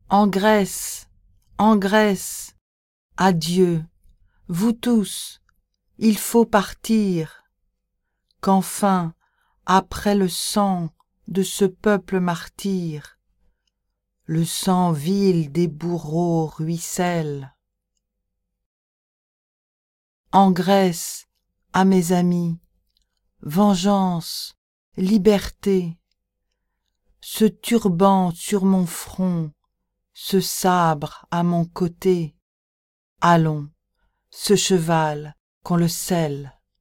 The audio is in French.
En Grèce, adieu, vous tous, il faut partir, qu'enfin, après le sang de ce peuple martyr, le sang vil des bourreaux ruisselle. En Grèce, à mes amis, vengeance, liberté, ce turban sur mon front, ce sabre à mon côté, allons, ce cheval qu'on le selle.